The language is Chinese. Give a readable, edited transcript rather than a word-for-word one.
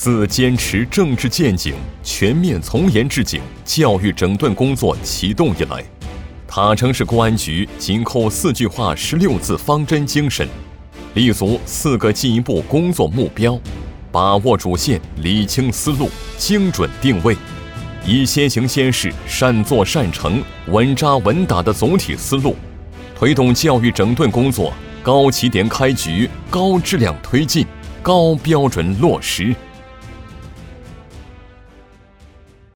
自坚持政治见警、全面从严治警、教育整顿工作启动以来，塔城市公安局紧扣4句话16字方针精神，立足4个进一步工作目标，把握主线，理清思路，精准定位，以先行先试、善作善成、稳扎稳打的总体思路，推动教育整顿工作高起点开局、高质量推进、高标准落实。